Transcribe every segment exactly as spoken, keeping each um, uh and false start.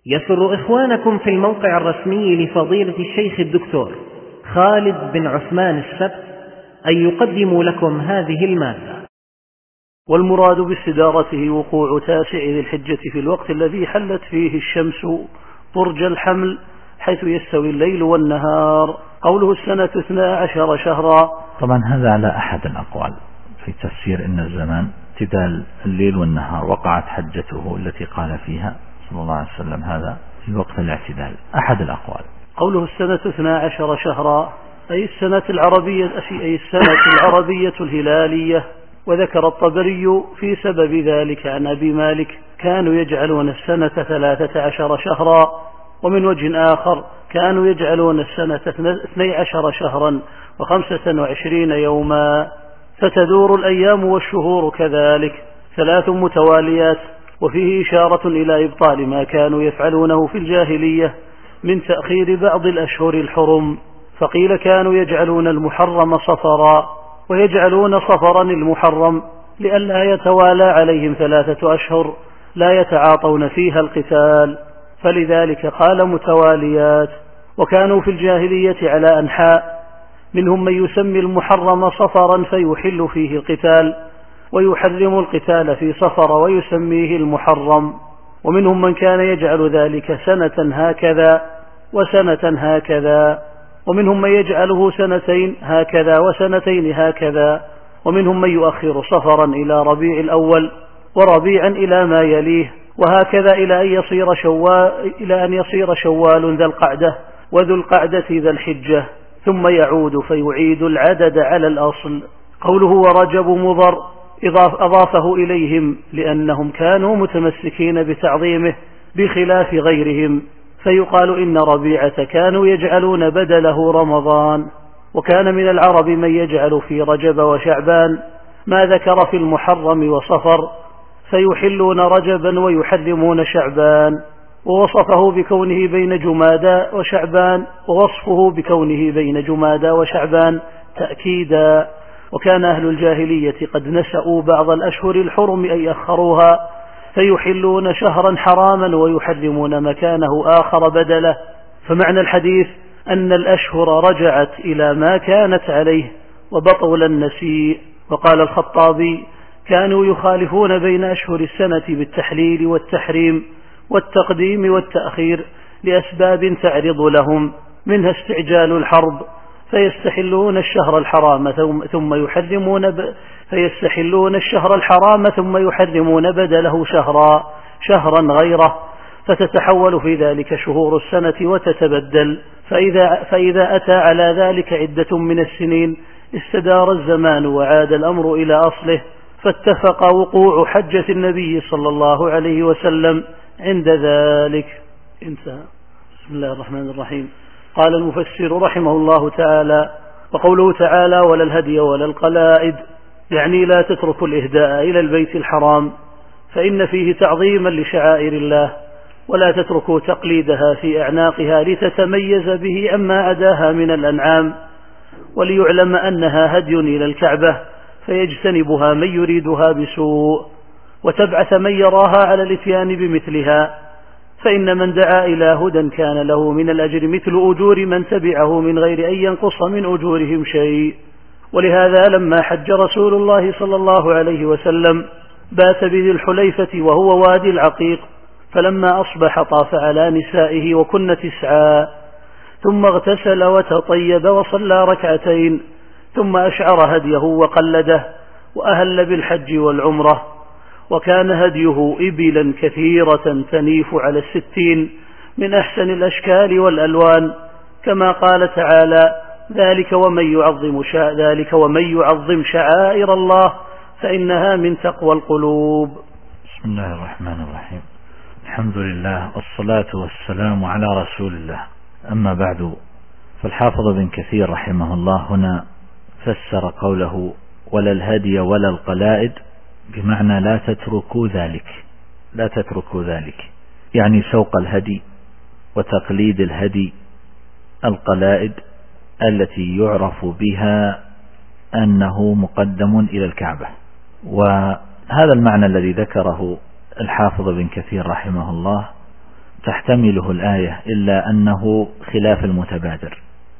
يسر إخوانكم في الموقع الرسمي لفضيلة الشيخ الدكتور خالد بن عثمان السبت أن يقدموا لكم هذه المادة. والمراد باستدارته وقوع تاسع ذي الحجة في الوقت الذي حلت فيه الشمس طرج الحمل، حيث يستوي الليل والنهار. قوله السنة اثنا عشر شهرا، طبعا هذا على أحد الأقوال في تفسير إن الزمان امتدال الليل والنهار. وقعت حجته التي قال فيها صلى الله عليه وسلم هذا في وقت الاعتدال، أحد الأقوال. قوله السنة اثنا عشر شهرا أي السنة العربية أي السنة العربية الهلالية. وذكر الطبري في سبب ذلك عن أبي مالك كانوا يجعلون السنة ثلاثة عشر شهرا، ومن وجه آخر كانوا يجعلون السنة اثني عشر شهرا وخمسة وعشرين يوما. فتدور الأيام والشهور كذلك ثلاث متواليات، وفيه إشارة إلى إبطال ما كانوا يفعلونه في الجاهلية من تأخير بعض الأشهر الحرم. فقيل كانوا يجعلون المحرم صفرا، ويجعلون صفرا المحرم لئلا يتوالى عليهم ثلاثة أشهر لا يتعاطون فيها القتال، فلذلك قال متواليات. وكانوا في الجاهلية على أنحاء، منهم من يسمي المحرم صفرا فيحل فيه القتال، ويحرم القتال في صفر ويسميه المحرم. ومنهم من كان يجعل ذلك سنة هكذا وسنة هكذا، ومنهم من يجعله سنتين هكذا وسنتين هكذا، ومنهم من يؤخر صفرا إلى ربيع الأول وربيعا إلى ما يليه، وهكذا إلى أن يصير شوال إلى أن يصير شوال ذا القعدة وذو القعدة ذا الحجة، ثم يعود فيعيد العدد على الأصل. قوله ورجب مضر أضافه إليهم لأنهم كانوا متمسكين بتعظيمه بخلاف غيرهم، فيقال إن ربيعة كانوا يجعلون بدله رمضان. وكان من العرب من يجعل في رجب وشعبان ما ذكر في المحرم وصفر، فيحلون رجبا ويحرمون شعبان، ووصفه بكونه بين جمادى وشعبان ووصفه بكونه بين جمادى وشعبان تأكيدا. وكان أهل الجاهلية قد نسأوا بعض الأشهر الحرم أن يأخروها، فيحلون شهرا حراما ويحرمون مكانه آخر بدله. فمعنى الحديث أن الأشهر رجعت إلى ما كانت عليه وبطل النسيء. وقال الخطابي كانوا يخالفون بين أشهر السنة بالتحليل والتحريم والتقديم والتأخير لأسباب تعرض لهم، منها استعجال الحرب فيستحلون الشهر الحرام ثم يحرمون ب... فيستحلون الشهر الحرام ثم يحرمون بدله شهرا شهرا غيره، فتتحول في ذلك شهور السنة وتتبدل. فإذا, فإذا أتى على ذلك عدة من السنين استدار الزمان وعاد الأمر إلى أصله، فاتفق وقوع حجة النبي صلى الله عليه وسلم عند ذلك. انتهى. بسم الله الرحمن الرحيم. قال المفسر رحمه الله تعالى: وقوله تعالى ولا الهدي ولا القلائد، يعني لا تتركوا الإهداء إلى البيت الحرام فإن فيه تعظيما لشعائر الله، ولا تتركوا تقليدها في أعناقها لتتميز به عما عداها من الأنعام، وليعلم أنها هدي إلى الكعبة فيجتنبها من يريدها بسوء، وتبعث من يراها على الاتيان بمثلها، فإن من دعا إلى هدى كان له من الأجر مثل أجور من تبعه من غير أن ينقص من أجورهم شيء. ولهذا لما حج رسول الله صلى الله عليه وسلم بات بذي الحليفة وهو وادي العقيق، فلما أصبح طاف على نسائه وكن تسعا، ثم اغتسل وتطيب وصلى ركعتين، ثم أشعر هديه وقلده وأهل بالحج والعمرة. وكان هديه إبلا كثيرة تنيف على الستين من أحسن الأشكال والألوان، كما قال تعالى: ذلك ومن يعظم شع... ذلك ومن يعظم شعائر الله فإنها من تقوى القلوب. بسم الله الرحمن الرحيم. الحمد لله والصلاة والسلام على رسول الله. أما بعد، فالحافظ بن كثير رحمه الله هنا فسر قوله ولا الهدي ولا القلائد بمعنى لا تتركوا ذلك، لا تتركوا ذلك، يعني سوق الهدي وتقليد الهدي، القلائد التي يعرف بها أنه مقدم إلى الكعبة. وهذا المعنى الذي ذكره الحافظ بن كثير رحمه الله تحتمله الآية إلا أنه خلاف المتبادر،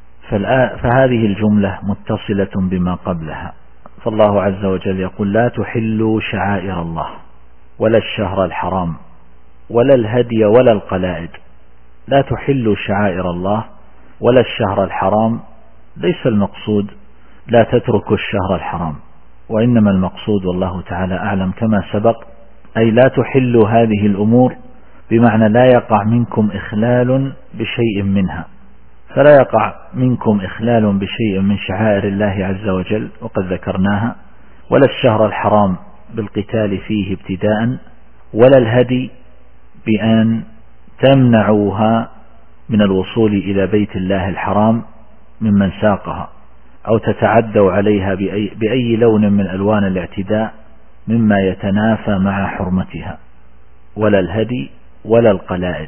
فهذه الجملة متصلة بما قبلها. فالله عز وجل يقول: لا تحلوا شعائر الله ولا الشهر الحرام ولا الهدي ولا القلائد. لا تحلوا شعائر الله ولا الشهر الحرام، ليس المقصود لا تتركوا الشهر الحرام، وإنما المقصود والله تعالى أعلم كما سبق، أي لا تحلوا هذه الأمور بمعنى لا يقع منكم إخلال بشيء منها، فلا يقع منكم إخلال بشيء من شعائر الله عز وجل وقد ذكرناها، ولا الشهر الحرام بالقتال فيه ابتداء، ولا الهدي بأن تمنعوها من الوصول إلى بيت الله الحرام ممن ساقها، أو تتعدوا عليها بأي, بأي لون من ألوان الاعتداء مما يتنافى مع حرمتها، ولا الهدي ولا القلائد.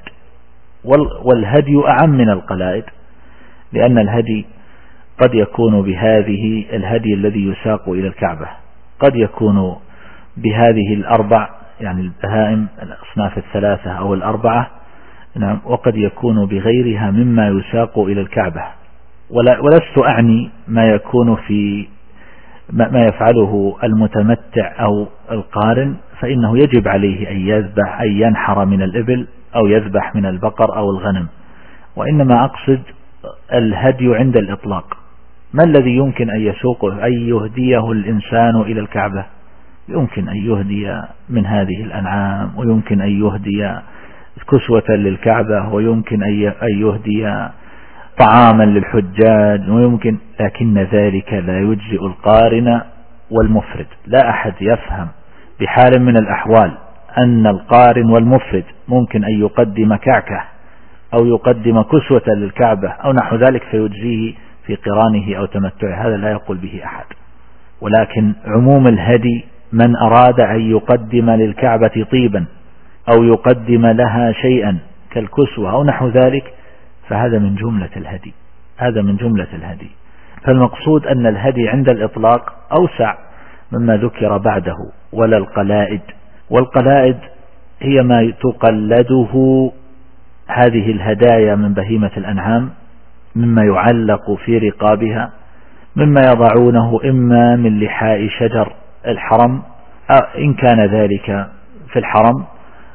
والهدي أعم من القلائد، لأن الهدي قد يكون بهذه الهدي الذي يساق إلى الكعبة، قد يكون بهذه الأربع يعني البهائم الأصناف الثلاثة أو الأربعة، نعم، وقد يكون بغيرها مما يساق إلى الكعبة. ولست أعني ما يكون في ما يفعله المتمتع أو القارن، فإنه يجب عليه أن يذبح أن ينحر من الإبل أو يذبح من البقر أو الغنم، وإنما أقصد الهدي عند الإطلاق. ما الذي يمكن أن يسوقه أن يهديه الإنسان إلى الكعبة؟ يمكن أن يهدي من هذه الأنعام، ويمكن أن يهدي كسوة للكعبة، ويمكن أن يهدي طعاما للحجاج، ويمكن، لكن ذلك لا يجزئ القارن والمفرد. لا أحد يفهم بحال من الأحوال أن القارن والمفرد ممكن أن يقدم كعكة أو يقدم كسوة للكعبة أو نحو ذلك فيجزيه في قرانه أو تمتعه، هذا لا يقول به أحد. ولكن عموم الهدي من أراد أن يقدم للكعبة طيبا أو يقدم لها شيئا كالكسوة أو نحو ذلك، فهذا من جملة الهدي، هذا من جملة الهدي. فالمقصود أن الهدي عند الإطلاق أوسع مما ذكر بعده. ولا القلائد، والقلائد هي ما تقلده هذه الهدايا من بهيمة الأنعام مما يعلق في رقابها، مما يضعونه إما من لحاء شجر الحرم إن كان ذلك في الحرم،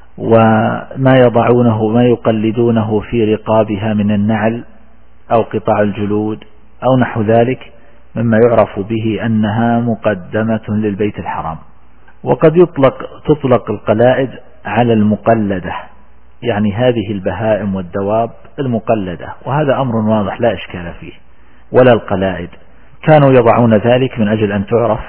وما يضعونه ما يقلدونه في رقابها من النعل أو قطع الجلود أو نحو ذلك، مما يعرف به أنها مقدمة للبيت الحرام. وقد يطلق تطلق القلائد على المقلدة، يعني هذه البهائم والدواب المقلدة، وهذا أمر واضح لا إشكال فيه. ولا القلائد كانوا يضعون ذلك من أجل أن تعرف،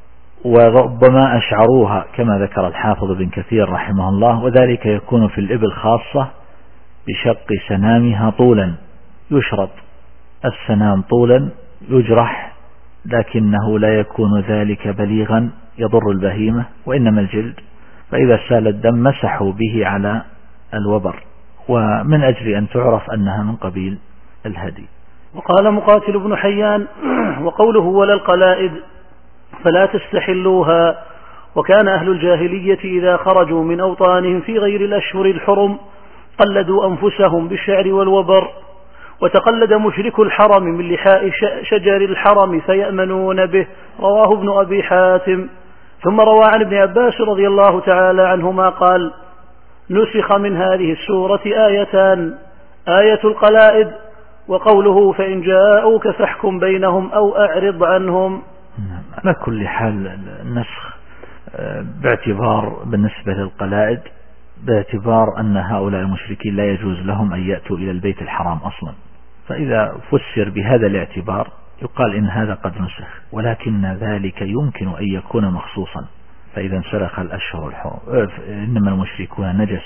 وربما أشعروها كما ذكر الحافظ بن كثير رحمه الله، وذلك يكون في الإبل خاصة بشق سنامها طولا، يشرط السنام طولا يجرح، لكنه لا يكون ذلك بليغا يضر البهيمة، وإنما الجلد، فإذا سال الدم مسحوا به على الوبر، ومن أجل أن تعرف أنها من قبيل الهدي. وقال مقاتل بن حيان: وقوله ولا القلائد فلا تستحلوها. وكان أهل الجاهلية إذا خرجوا من أوطانهم في غير الأشهر الحرم قلدوا أنفسهم بالشعر والوبر، وتقلد مشرك الحرم من لحاء شجر الحرم فيأمنون به. رواه ابن أبي حاتم. ثم روى عن ابن عباس رضي الله تعالى عنهما قال: نسخ من هذه السورة آيتان: آية القلائد، وقوله فإن جاءوك فاحكم بينهم أو أعرض عنهم. على كل حال النسخ باعتبار بالنسبة للقلائد باعتبار أن هؤلاء المشركين لا يجوز لهم أن يأتوا إلى البيت الحرام أصلا، فإذا فسر بهذا الاعتبار يقال إن هذا قد نسخ، ولكن ذلك يمكن أن يكون مخصوصا، فإذا انسلخ الأشهر الحرم إنما المشركون نجس،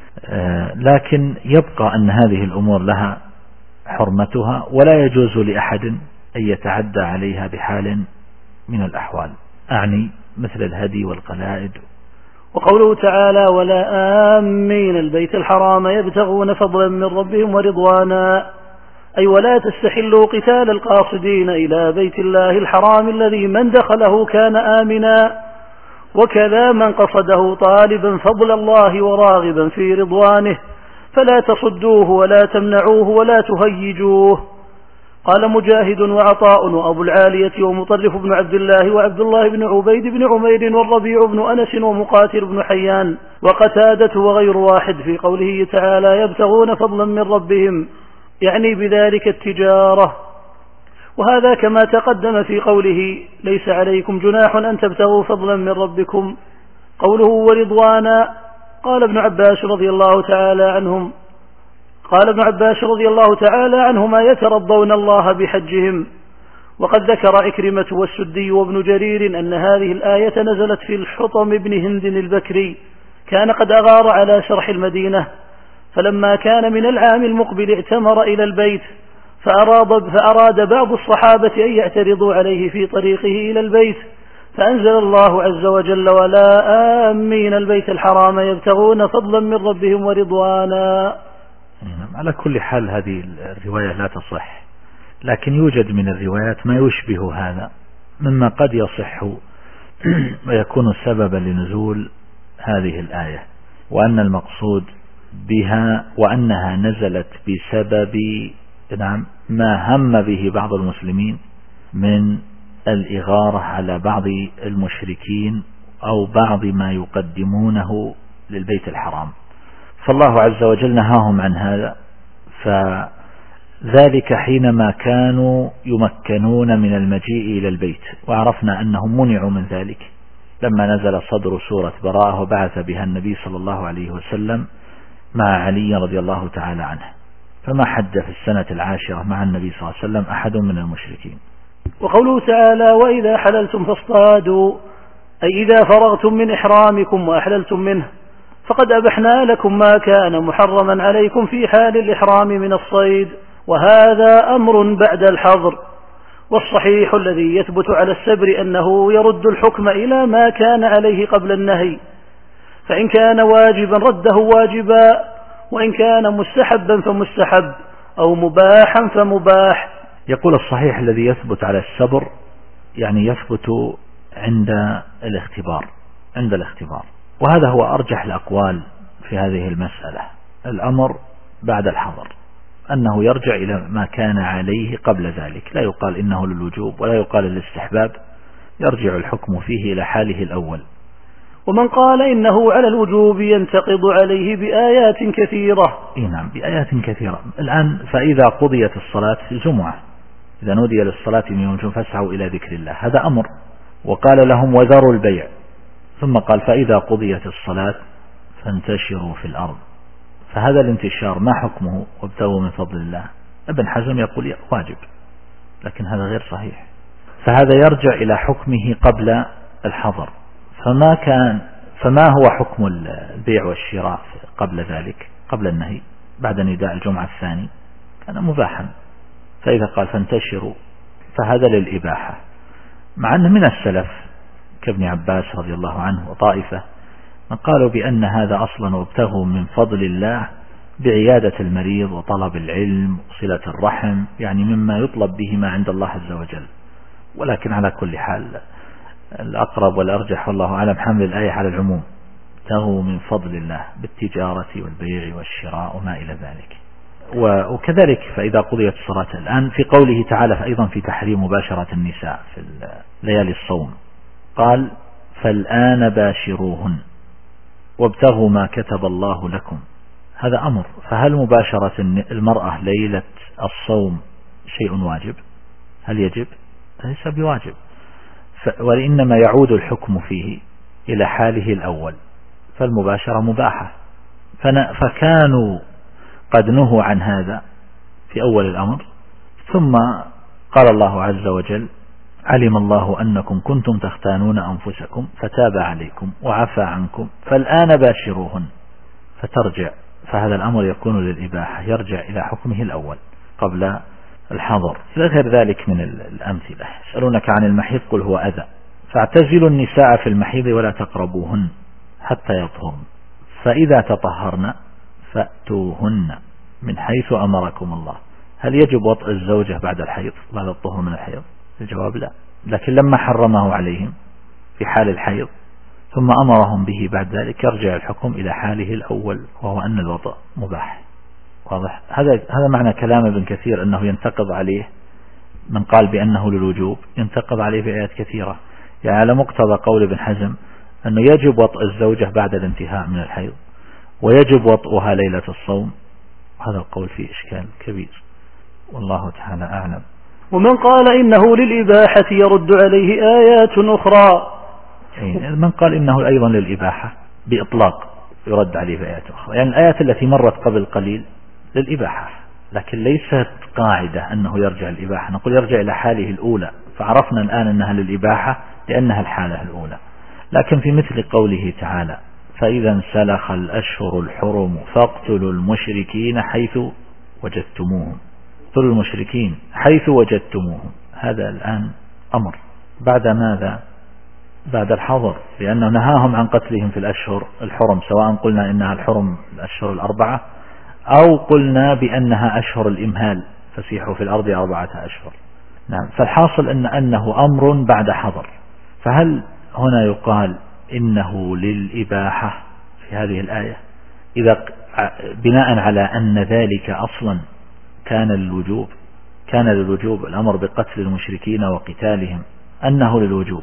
لكن يبقى أن هذه الأمور لها حرمتها ولا يجوز لأحد أن يتعدى عليها بحال من الأحوال، أعني مثل الهدي والقلائد. وقوله تعالى: ولا آمين البيت الحرام يبتغون فضلا من ربهم ورضوانا، أي ولا تستحلوا قتال القاصدين إلى بيت الله الحرام الذي من دخله كان آمنا، وكذا من قصده طالبا فضل الله وراغبا في رضوانه، فلا تصدوه ولا تمنعوه ولا تهيجوه. قال مجاهد وعطاء وأبو العالية ومطرف بن عبد الله وعبد الله بن عبيد بن عمير والربيع بن أنس ومقاتل بن حيان وقتادة وغير واحد في قوله تعالى يبتغون فضلا من ربهم، يعني بذلك التجارة. وهذا كما تقدم في قوله ليس عليكم جناح أن تبتغوا فضلا من ربكم. قوله ورضوانا، قال ابن عباس رضي الله تعالى عنهم قال ابن عباس رضي الله تعالى عنهما يترضون الله بحجهم. وقد ذكر إكرمة والسدي وابن جرير أن هذه الآية نزلت في الحطم بن هند البكري، كان قد أغار على شرح المدينة، فلما كان من العام المقبل اعتمر إلى البيت، فأراد, فأراد بعض الصحابة أن يعترضوا عليه في طريقه إلى البيت، فأنزل الله عز وجل ولا آمين البيت الحرام يبتغون فضلا من ربهم ورضوانا. على كل حال هذه الرواية لا تصح، لكن يوجد من الروايات ما يشبه هذا مما قد يصح ويكون سببا لنزول هذه الآية، وأن المقصود بها وأنها نزلت بسبب نعم ما هم به بعض المسلمين من الإغارة على بعض المشركين أو بعض ما يقدمونه للبيت الحرام، فالله عز وجل نهاهم عن هذا، فذلك حينما كانوا يمكنون من المجيء إلى البيت، وعرفنا أنهم منعوا من ذلك لما نزل صدر سورة براءة وبعث بها النبي صلى الله عليه وسلم مع علي رضي الله تعالى عنه، فما حج في السنة العاشرة مع النبي صلى الله عليه وسلم أحد من المشركين. وقوله تعالى وإذا حللتم فاصطادوا، أي إذا فرغتم من إحرامكم وأحللتم منه، فقد أبحنا لكم ما كان محرما عليكم في حال الإحرام من الصيد، وهذا أمر بعد الحظر. والصحيح الذي يثبت على السبر أنه يرد الحكم إلى ما كان عليه قبل النهي، فإن كان واجبا رده واجبا، وإن كان مستحبا فمستحب، أو مباحا فمباح. يقول الصحيح الذي يثبت على السبر يعني يثبت عند الاختبار عند الاختبار وهذا هو أرجح الأقوال في هذه المسألة. الأمر بعد الحظر أنه يرجع إلى ما كان عليه قبل ذلك، لا يقال إنه للوجوب ولا يقال للاستحباب، يرجع الحكم فيه إلى حاله الأول. ومن قال إنه على الوجوب ينتقض عليه بآيات كثيرة. إيه نعم بآيات كثيرة. الآن فإذا قضيت الصلاة في الجمعة، إذا نودي للصلاة من يوم الجمعة فاسعوا إلى ذكر الله، هذا أمر، وقال لهم وذروا البيع، ثم قال فإذا قضيت الصلاة فانتشروا في الأرض، فهذا الانتشار ما حكمه وابتغوا من فضل الله؟ ابن حزم يقول واجب، لكن هذا غير صحيح، فهذا يرجع إلى حكمه قبل الحظر. فما كان فما هو حكم البيع والشراء قبل ذلك قبل النهي بعد نداء الجمعة الثاني؟ كان مباحا، فإذا قال فانتشروا فهذا للإباحة، مع أن من السلف كابن عباس رضي الله عنه وطائفة من قالوا بأن هذا أصلا وابتغوا من فضل الله بعيادة المريض وطلب العلم وصلة الرحم، يعني مما يطلب به ما عند الله عز وجل. ولكن على كل حال الأقرب والأرجح والله أعلم حمل الآية على العموم، ابتغوا من فضل الله بالتجارة والبيع والشراء وما إلى ذلك. وكذلك فإذا قضيت الصلاة الآن في قوله تعالى أيضا في تحريم مباشرة النساء في ليالي الصوم، قال فالآن باشروهن وابتغوا ما كتب الله لكم، هذا أمر. فهل مباشرة المرأة ليلة الصوم شيء واجب؟ هل يجب؟ ليس بواجب، وإنما يعود الحكم فيه إلى حاله الأول، فالمباشرة مباحة، فكانوا قد نهوا عن هذا في أول الأمر، ثم قال الله عز وجل علم الله أنكم كنتم تختانون أنفسكم فتاب عليكم وعفى عنكم فالآن باشروهن، فترجع، فهذا الأمر يكون للإباحة، يرجع إلى حكمه الأول قبل الحظر. إلى غير ذلك من الأمثلة. يسألونك عن المحيض قل هو أذى فاعتزلوا النساء في المحيض ولا تقربوهن حتى يطهرن فإذا تطهرن فأتوهن من حيث أمركم الله. هل يجب وطء الزوجة بعد الحيض بعد الطهر من الحيض؟ الجواب لا، لكن لما حرمه عليهم في حال الحيض ثم أمرهم به بعد ذلك يرجع الحكم إلى حاله الأول، وهو أن الوطء مباح. واضح؟ هذا هذا معنى كلام ابن كثير أنه ينتقض عليه من قال بأنه للوجوب، ينتقض عليه في آيات كثيرة. يعني على مقتضى قول ابن حزم أنه يجب وطء الزوجة بعد الانتهاء من الحيض، ويجب وطئها ليلة الصوم. هذا القول فيه إشكال كبير، والله تعالى أعلم. ومن قال إنه للإباحة يرد عليه آيات أخرى. من قال إنه أيضا للإباحة بإطلاق يرد عليه بآيات أخرى. يعني الآيات التي مرت قبل قليل للإباحة، لكن ليست قاعدة أنه يرجع الإباحة. نقول يرجع إلى حاله الأولى، فعرفنا الآن أنها للإباحة لأنها الحالة الأولى. لكن في مثل قوله تعالى فإذا انسلخ الأشهر الحرم فاقتلوا المشركين حيث وجدتموهم، اقتلوا المشركين حيث وجدتموهم، هذا الآن أمر بعد ماذا؟ بعد الحظر، لأنه نهاهم عن قتلهم في الأشهر الحرم، سواء قلنا إنها الحرم الأشهر الأربعة أو قلنا بأنها أشهر الإمهال فسيحوا في الأرض أربعة أشهر. نعم، فالحاصل أن أنه أمر بعد حظر. فهل هنا يقال إنه للإباحة في هذه الآية إذا بناء على أن ذلك أصلا كان للوجوب، كان للوجوب الأمر بقتل المشركين وقتالهم أنه للوجوب،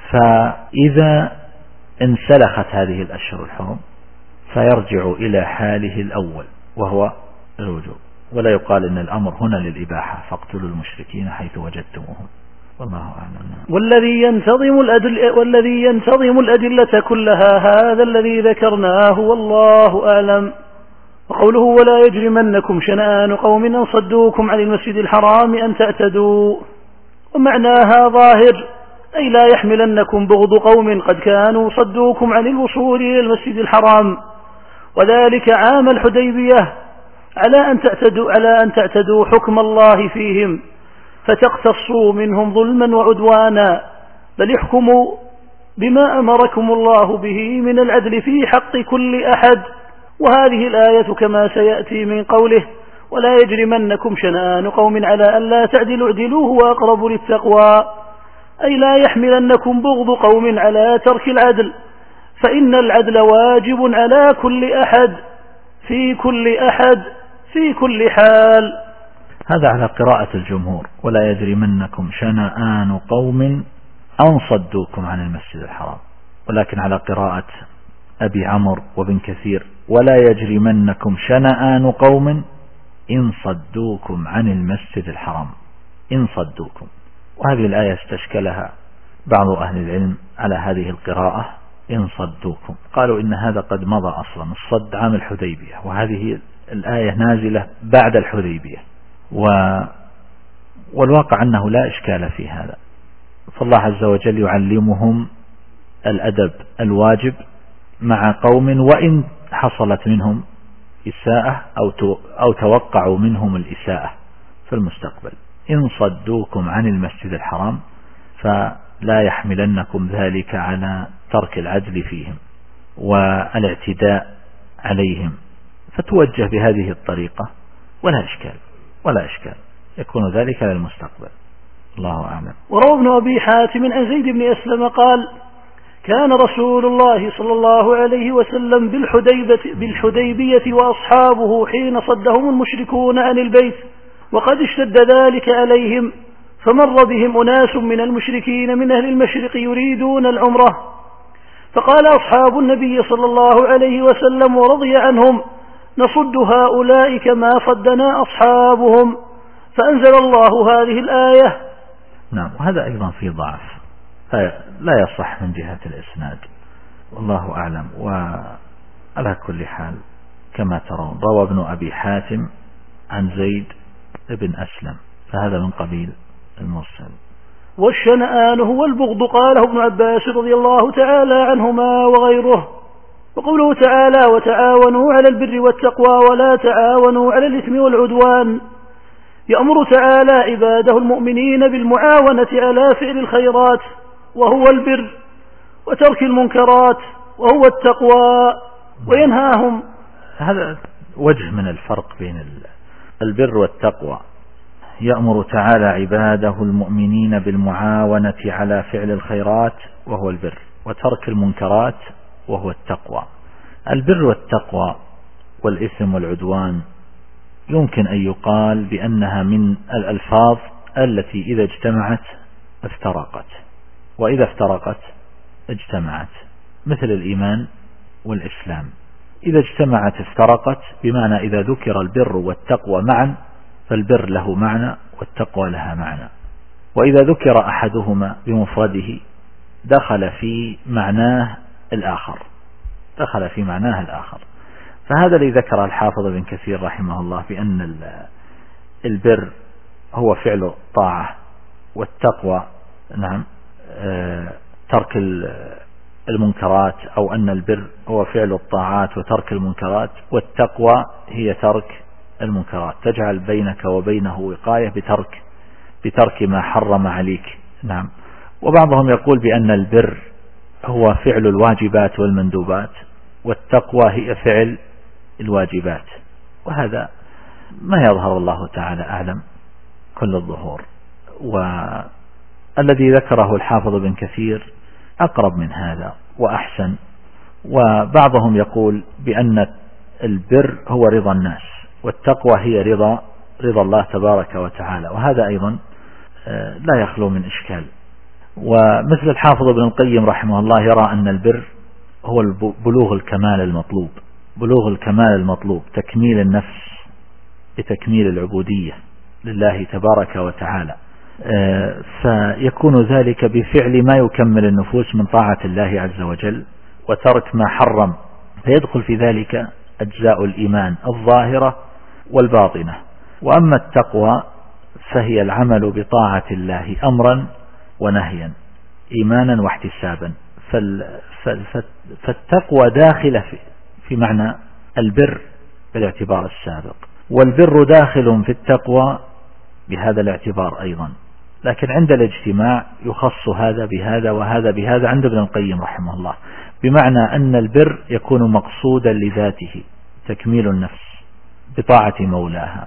فإذا انسلخت هذه الأشهر الحرم فيرجع إلى حاله الأول وهو الوجوب، ولا يقال إن الأمر هنا للإباحة فاقتلوا المشركين حيث وجدتموهم، والله أعلم. والذي ينتظم الأدل والذي ينتظم الأدلة كلها هذا الذي ذكرناه والله أعلم. وقوله ولا يجرمنكم شنآن قوم أن صدوكم عن المسجد الحرام أن تعتدوا، ومعناها ظاهر، أي لا يحملنكم بغض قوم قد كانوا صدوكم عن الوصول إلى المسجد الحرام، وذلك عام الحديبية، على أن تعتدوا على أن تعتدوا حكم الله فيهم فتقتصوا منهم ظلما وعدوانا، بل احكموا بما أمركم الله به من العدل في حق كل أحد. وهذه الآية كما سيأتي من قوله ولا يجرمنكم شنآن قوم على أن لا تعدلوا اعدلوا هو أقرب للتقوى، أي لا يحملنكم بغض قوم على ترك العدل، فإن العدل واجب على كل أحد في كل أحد في كل حال. هذا على قراءة الجمهور، ولا يجرمنكم شنآن قوم أن صدوكم عن المسجد الحرام، ولكن على قراءة أبي عمرو وابن كثير ولا يجرمنكم شنآن قوم إن صدوكم عن المسجد الحرام، إن صدوكم. وهذه الآية استشكلها بعض أهل العلم على هذه القراءة إن صدوكم، قالوا إن هذا قد مضى أصلا، الصد عام الحديبية، وهذه الآية نازلة بعد الحديبية، و والواقع أنه لا إشكال في هذا، فالله عز وجل يعلمهم الأدب الواجب مع قوم وإن حصلت منهم إساءة أو أو توقعوا منهم الإساءة في المستقبل. إن صدوكم عن المسجد الحرام فلا يحملنكم ذلك على ترك العدل فيهم والاعتداء عليهم، فتوجه بهذه الطريقة ولا إشكال ولا إشكال، يكون ذلك للمستقبل، الله أعلم. وروى ابن أبي حاتم عن زيد بن أسلم قال كان رسول الله صلى الله عليه وسلم بالحديبية, بالحديبية وأصحابه حين صدهم المشركون عن البيت، وقد اشتد ذلك عليهم، فمر بهم أناس من المشركين من أهل المشرق يريدون العمرة، فقال أصحاب النبي صلى الله عليه وسلم ورضي عنهم نصد هؤلاء كما صدنا أصحابهم، فأنزل الله هذه الآية. نعم، وهذا أيضا في ضعف لا يصح من جهة الإسناد، والله أعلم. وعلى كل حال كما ترون روى ابن أبي حاتم عن زيد بن أسلم، فهذا من قبيل المرسل. والشنآن هو البغض، قاله ابن عباس رضي الله تعالى عنهما وغيره. وقوله تعالى وتعاونوا على البر والتقوى ولا تعاونوا على الإثم والعدوان، يأمر تعالى عباده المؤمنين بالمعاونة على فعل الخيرات وهو البر، وترك المنكرات وهو التقوى، وينهاهم. هذا وجه من الفرق بين البر والتقوى. يأمر تعالى عباده المؤمنين بالمعاونة على فعل الخيرات وهو البر، وترك المنكرات وهو التقوى. البر والتقوى والإثم والعدوان يمكن أن يقال بأنها من الألفاظ التي إذا اجتمعت افترقت، وإذا افترقت اجتمعت، مثل الإيمان والإسلام. إذا اجتمعت افترقت، بمعنى إذا ذكر البر والتقوى معا فالبر له معنى والتقوى لها معنى، وإذا ذكر أحدهما بمفرده دخل في معناه الآخر دخل في معناه الآخر فهذا الذي ذكر الحافظ ابن كثير رحمه الله بأن البر هو فعل طاعة، والتقوى نعم ترك المنكرات، أو أن البر هو فعل الطاعات وترك المنكرات، والتقوى هي ترك المنكرات، تجعل بينك وبينه وقاية بترك بترك ما حرم عليك. نعم. وبعضهم يقول بأن البر هو فعل الواجبات والمندوبات، والتقوى هي فعل الواجبات، وهذا ما يظهر الله تعالى أعلم كل الظهور، والذي ذكره الحافظ بن كثير أقرب من هذا وأحسن. وبعضهم يقول بأن البر هو رضا الناس، والتقوى هي رضا رضا الله تبارك وتعالى، وهذا أيضا لا يخلو من إشكال. ومثل الحافظ ابن القيم رحمه الله يرى أن البر هو بلوغ الكمال المطلوب بلوغ الكمال المطلوب تكميل النفس بتكميل العبودية لله تبارك وتعالى، فيكون ذلك بفعل ما يكمل النفوس من طاعة الله عز وجل وترك ما حرم، فيدخل في ذلك أجزاء الإيمان الظاهرة والباطنة. وأما التقوى فهي العمل بطاعة الله أمرا ونهيا، إيمانا واحتسابا، فالتقوى داخلة في, في معنى البر بالاعتبار السابق، والبر داخل في التقوى بهذا الاعتبار أيضا، لكن عند الاجتماع يخص هذا بهذا وهذا بهذا عند ابن القيم رحمه الله، بمعنى أن البر يكون مقصودا لذاته تكميل النفس بطاعة مولاها،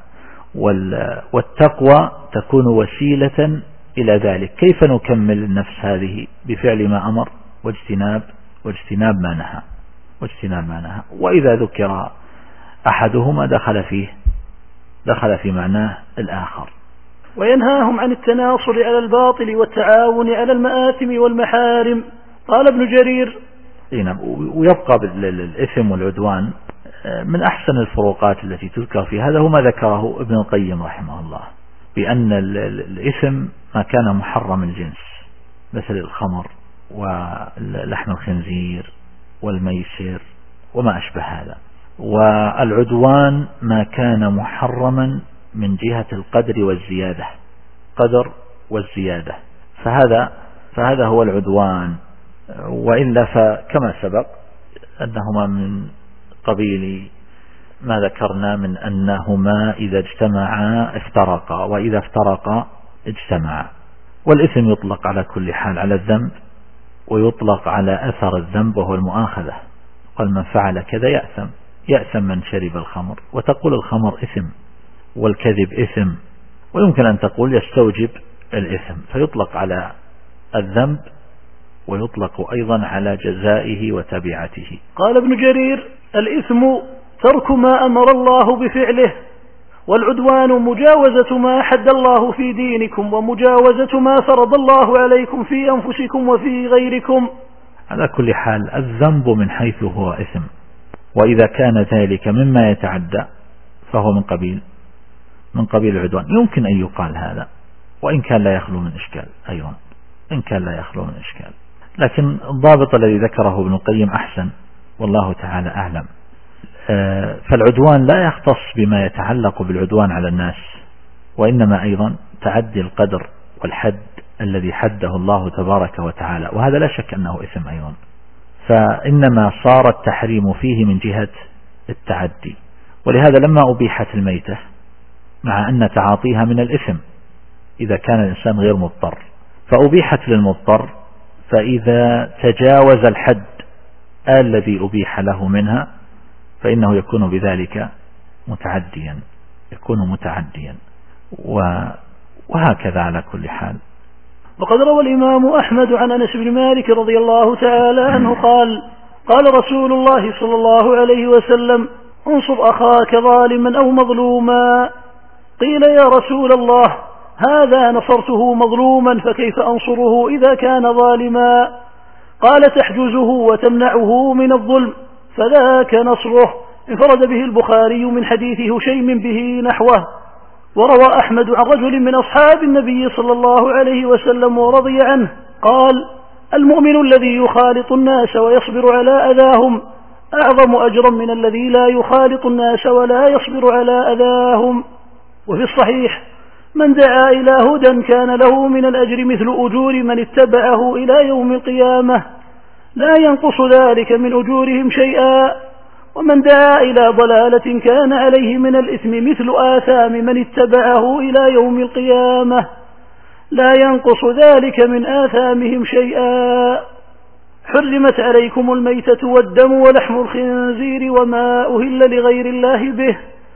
والتقوى تكون وسيلة إلى ذلك. كيف نكمل النفس هذه؟ بفعل ما أمر واجتناب واجتناب ما نهى واجتناب ما نهى وإذا ذكر أحدهما دخل فيه دخل في معناه الآخر. وينهاهم عن التناصر على الباطل والتعاون على المآثم والمحارم. قال ابن جرير: ويبقى الإثم والعدوان من أحسن الفروقات التي تذكر في هذا هو ما ذكره ابن القيم رحمه الله، بأن الإثم ما كان محرم الجنس مثل الخمر ولحم الخنزير والميسر وما أشبه هذا، والعدوان ما كان محرما من جهة القدر والزيادة قدر والزيادة فهذا فهذا هو العدوان. وإلا فكما سبق أنهما من قبيل ما ذكرنا من أنهما إذا اجتمعا افترقا، وإذا افترقا اجتمعا. والإثم يطلق على كل حال على الذنب، ويطلق على أثر الذنب وهو المؤاخذة. قال: من فعل كذا يأثم يأثم من شرب الخمر، وتقول الخمر إثم والكذب إثم، ويمكن أن تقول يستوجب الإثم، فيطلق على الذنب ويطلق أيضا على جزائه وتبعته. قال ابن جرير: الإثم ترك ما أمر الله بفعله، والعدوان مجاوزة ما حد الله في دينكم، ومجاوزة ما فرض الله عليكم في أنفسكم وفي غيركم. على كل حال الذنب من حيث هو إثم، وإذا كان ذلك مما يتعدى فهو من قبيل من قبيل العدوان. يمكن أن يقال هذا، وإن كان لا يخلو من إشكال أيضا إن كان لا يخلو من إشكال لكن الضابط الذي ذكره ابن القيم أحسن والله تعالى أعلم. فالعدوان لا يختص بما يتعلق بالعدوان على الناس، وإنما أيضا تعدي القدر والحد الذي حده الله تبارك وتعالى، وهذا لا شك أنه إثم أيضا، فإنما صار التحريم فيه من جهة التعدي. ولهذا لما أبيحت الميتة، مع أن تعاطيها من الإثم إذا كان الإنسان غير مضطر، فأبيحت للمضطر، فإذا تجاوز الحد الذي أبيح له منها فإنه يكون بذلك متعديا يكون متعديا وهكذا على كل حال. وقد روى الإمام أحمد عن أنس بن مالك رضي الله تعالى عنه قال: قال رسول الله صلى الله عليه وسلم: انصر أخاك ظالما أو مظلوما. قيل يا رسول الله هذا نصرته مظلوما فكيف أنصره إذا كان ظالما؟ قال تحجزه وتمنعه من الظلم فذاك نصره. انفرد به البخاري من حديث هشيم به نحوه. وروى أحمد عن رجل من أصحاب النبي صلى الله عليه وسلم ورضي عنه قال المؤمن الذي يخالط الناس ويصبر على أذاهم أعظم أجرا من الذي لا يخالط الناس ولا يصبر على أذاهم. وفي الصحيح من دعا إلى هدى كان له من الأجر مثل أجور من اتبعه إلى يوم القيامة لا ينقص ذلك من أجورهم شيئا، ومن دعا إلى ضلالة كان عليه من الإثم مثل آثام من اتبعه إلى يوم القيامة لا ينقص ذلك من آثامهم شيئا. حرمت عليكم الميتة والدم ولحم الخنزير وما أهل لغير الله به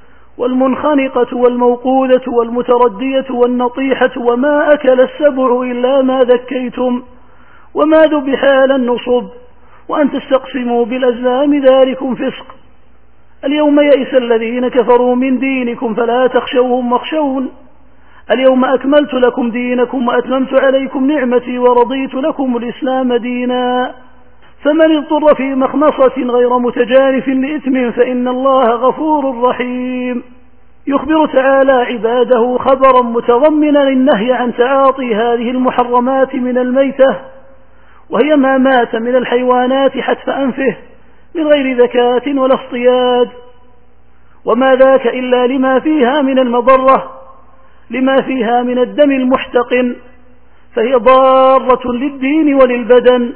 والمنخنقة والموقوذة والمتردية والنطيحة وما أكل السبع إلا ما ذكيتم وما ذبح على النصب وأن تستقسموا بالأزلام ذلكم فسق. اليوم يئس الذين كفروا من دينكم فلا تخشوهم واخشون. اليوم أكملت لكم دينكم وأتممت عليكم نعمتي ورضيت لكم الإسلام دينا. فمن اضطر في مخمصة غير متجانف لإثم فإن الله غفور رحيم. يخبر تعالى عباده خبرا متضمنا للنهي عن تعاطي هذه المحرمات من الميتة، وهي ما مات من الحيوانات حتف أنفه من غير ذكاة ولا اصطياد، وما ذاك إلا لما فيها من المضرة لما فيها من الدم المحتقن، فهي ضارة للدين وللبدن،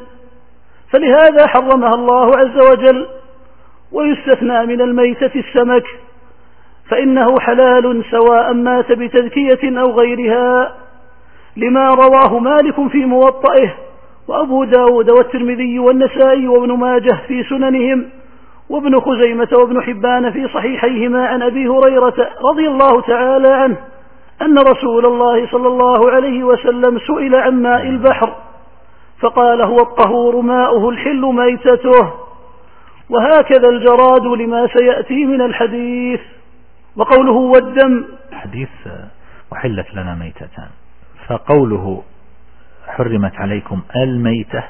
فلهذا حرمها الله عز وجل. ويستثنى من الميتة السمك فإنه حلال سواء مات بتذكية أو غيرها، لما رواه مالك في موطئه وأبو داود والترمذي والنسائي وابن ماجه في سننهم وابن خزيمة وابن حبان في صحيحيهما عن أبي هريرة رضي الله تعالى عنه أن رسول الله صلى الله عليه وسلم سئل عن ماء البحر فقال هو الطهور ماؤه الحل ميتته. وهكذا الجراد لما سيأتي من الحديث. وقوله والدم حديث وحلت لنا ميتتان، فقوله حرمت عليكم الميتة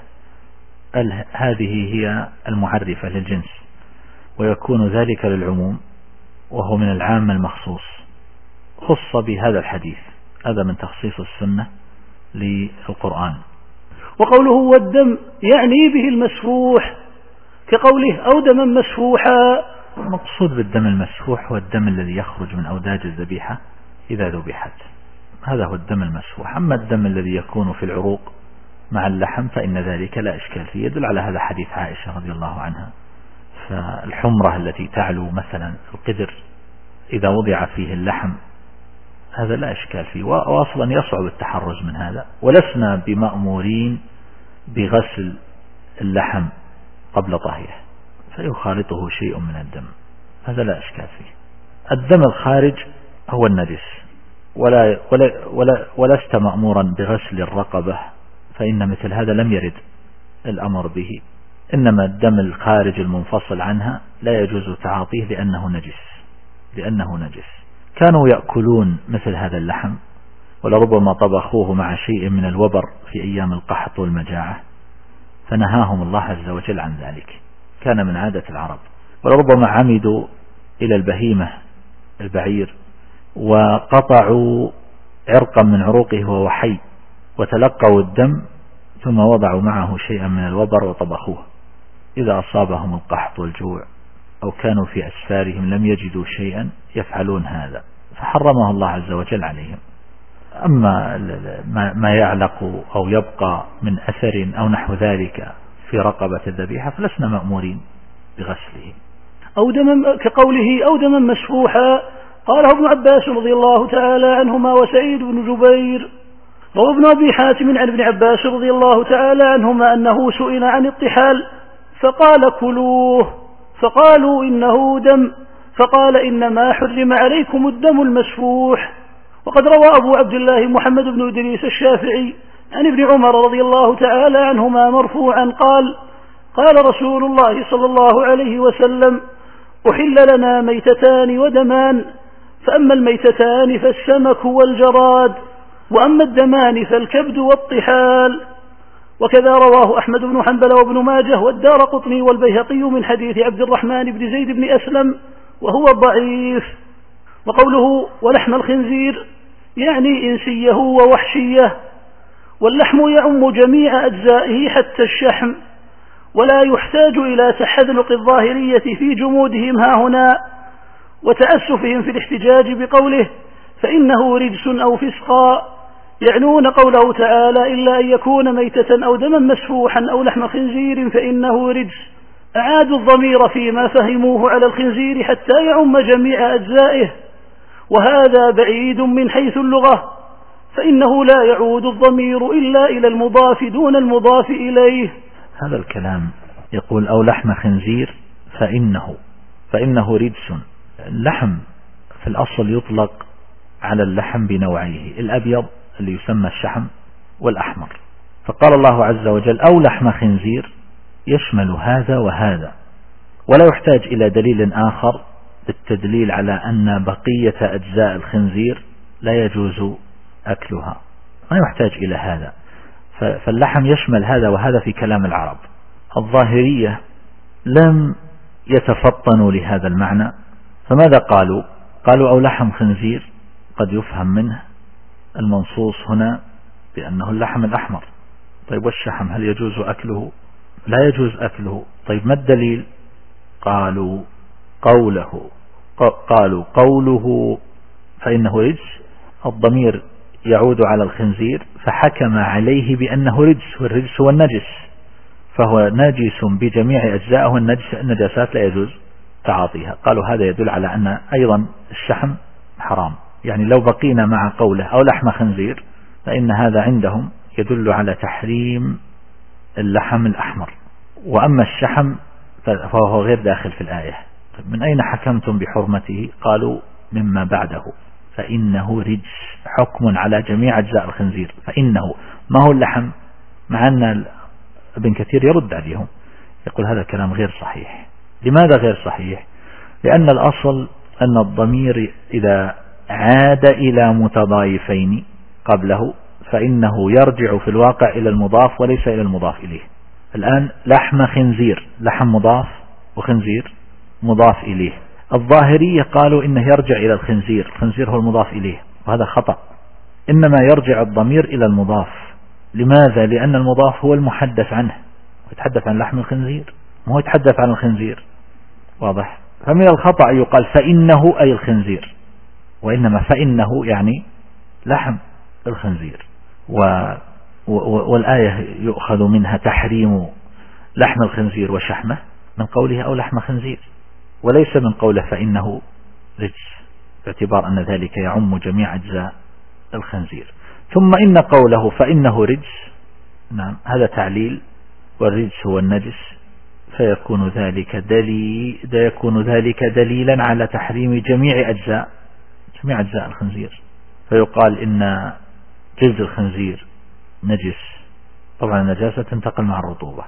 هذه هي المعرفة للجنس، ويكون ذلك للعموم وهو من العام المخصوص، خص بهذا الحديث، هذا من تخصيص السنة للقرآن. وقوله والدم يعني به المسفوح كقوله أو دما مسفوحا. المقصود بالدم المسفوح هو الدم الذي يخرج من أوداج الذبيحة إذا ذبحت، هذا هو الدم المسفوح. أما الدم الذي يكون في العروق مع اللحم فإن ذلك لا إشكال فيه، يدل على هذا حديث عائشة رضي الله عنها. فالحمرة التي تعلو مثلا القدر إذا وضع فيه اللحم هذا لا إشكال فيه، وأصلا يصعب التحرز من هذا، ولسنا بمأمورين بغسل اللحم قبل طهيه فيخالطه شيء من الدم، هذا لا إشكال فيه. الدم الخارج هو النجس، ولا ولا ولا ولست مأمورا بغسل الرقبة فإن مثل هذا لم يرد الأمر به، إنما الدم الخارج المنفصل عنها لا يجوز تعاطيه لأنه نجس لأنه نجس. كانوا يأكلون مثل هذا اللحم ولربما طبخوه مع شيء من الوبر في أيام القحط والمجاعة فنهاهم الله عز وجل عن ذلك، كان من عادة العرب. ولربما عمدوا إلى البهيمة البعير وقطعوا عرقا من عروقه وهو حي وتلقوا الدم ثم وضعوا معه شيئا من الوبر وطبخوه، إذا أصابهم القحط والجوع أو كانوا في أسفارهم لم يجدوا شيئا يفعلون هذا فحرمه الله عز وجل عليهم. أما ما يعلق أو يبقى من أثر أو نحو ذلك في رقبة الذبيحة فلسنا مأمورين بغسله. أو دما كقوله أو دما مسفوحا قاله ابن عباس رضي الله تعالى عنهما وسعيد بن جبير. روى ابن أبي حاتم عن ابن عباس رضي الله تعالى عنهما أنه سئل عن الطحال فقال كلوه، فقالوا إنه دم، فقال إنما حرم عليكم الدم المسفوح. وقد روى أبو عبد الله محمد بن إدريس الشافعي عن ابن عمر رضي الله تعالى عنهما مرفوعا قال قال رسول الله صلى الله عليه وسلم أحل لنا ميتتان ودمان، فأما الميتتان فالسمك والجراد، وأما الدمان فالكبد والطحال. وكذا رواه أحمد بن حنبل وابن ماجه والدارقطني والبيهقي من حديث عبد الرحمن بن زيد بن أسلم وهو ضعيف. وقوله ولحم الخنزير يعني إنسيه ووحشيه، واللحم يعم جميع أجزائه حتى الشحم، ولا يحتاج إلى تحذلق الظاهرية في جمودهم هاهنا وتأسفهم في الاحتجاج بقوله فإنه رجس أو فسقا، يعنون قوله تعالى إلا أن يكون ميتة أو دما مسفوحا أو لحم خنزير فإنه رجس. أعادوا الضمير فيما فهموه على الخنزير حتى يعم جميع أجزائه، وهذا بعيد من حيث اللغة، فإنه لا يعود الضمير إلا إلى المضاف دون المضاف إليه. هذا الكلام يقول أو لحم خنزير فإنه فإنه رجس. اللحم في الأصل يطلق على اللحم بنوعيه، الأبيض اللي يسمى الشحم والأحمر، فقال الله عز وجل أو لحم خنزير يشمل هذا وهذا، ولا يحتاج إلى دليل آخر للتدليل على أن بقية أجزاء الخنزير لا يجوز أكلها، ما يحتاج إلى هذا، فاللحم يشمل هذا وهذا في كلام العرب. الظاهرية لم يتفطنوا لهذا المعنى، فماذا قالوا؟ قالوا أو لحم خنزير قد يفهم منه المنصوص هنا بأنه اللحم الأحمر. طيب والشحم هل يجوز أكله؟ لا يجوز أكله. طيب ما الدليل؟ قالوا قوله قالوا قوله فإنه رجس، الضمير يعود على الخنزير، فحكم عليه بأنه رجس، والرجس هو النجس، فهو نجس بجميع أجزائه، النجاسات لا يجوز تعاطيها. قالوا هذا يدل على أن أيضا الشحم حرام، يعني لو بقينا مع قوله أو لحم خنزير فإن هذا عندهم يدل على تحريم اللحم الأحمر، وأما الشحم فهو غير داخل في الآية. من أين حكمتم بحرمته؟ قالوا مما بعده فإنه رجس، حكم على جميع أجزاء الخنزير، فإنه ما هو اللحم، مع أن ابن كثير يرد عليهم يقول هذا كلام غير صحيح. لماذا غير صحيح؟ لأن الأصل أن الضمير إذا عاد إلى متضايفين قبله فإنه يرجع في الواقع إلى المضاف وليس إلى المضاف إليه. الآن لحم خنزير، لحم مضاف وخنزير مضاف إليه. الظاهرية قالوا إنه يرجع إلى الخنزير، الخنزير هو المضاف إليه، وهذا خطأ، إنما يرجع الضمير إلى المضاف. لماذا؟ لأن المضاف هو المحدث عنه، يتحدث عن لحم الخنزير، ما هو يتحدث عن الخنزير، واضح؟ فمن الخطأ يقال فإنه أي الخنزير، وإنما فإنه يعني لحم الخنزير. و والآية يؤخذ منها تحريم لحم الخنزير وشحمه من قوله أو لحم خنزير، وليس من قوله فإنه رجس، باعتبار أن ذلك يعم جميع أجزاء الخنزير. ثم إن قوله فإنه رجس، نعم هذا تعليل، والرجس هو النجس، فيكون ذلك دليل يكون ذلك دليلا على تحريم جميع أجزاء جميع أجزاء الخنزير، فيقال إن جلد الخنزير نجس، طبعا النجاسة تنتقل مع الرطوبة،